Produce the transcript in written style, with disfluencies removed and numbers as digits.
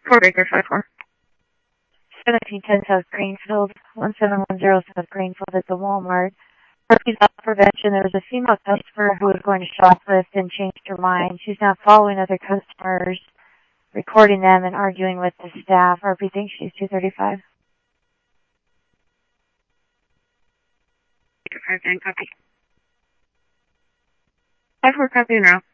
4 Baker 5-4. 1710 South Greenfield, 1710 South Greenfield at the Walmart. Herpes out prevention. There was a female customer who was going to shoplift and changed her mind. She's now following other customers, recording them and arguing with the staff. Herpes thinks she's 235. Baker 5-9, copy. 5-4, copy and route.